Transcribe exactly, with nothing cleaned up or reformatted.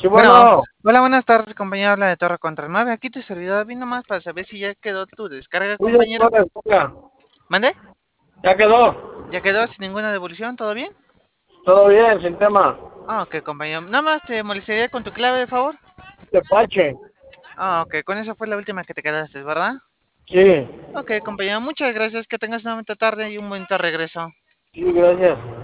Bueno, bueno, hola, buenas tardes, compañero. Habla de Torre Contra nueve. Aquí tu servidor vino más para saber si ya quedó tu descarga, muy bien, compañero. buena escuela. ¿Mande? Ya quedó. ¿Ya quedó sin ninguna devolución? ¿Todo bien? Todo bien, sin tema. Ah, ok, compañero. Nada más te molestaría con tu clave, de favor. Tepache. Ah, ok, con esa fue la última que te quedaste, ¿verdad? Sí, Ok, compañero, muchas gracias. Que tengas una bonita tarde y un bonito regreso. sí, gracias.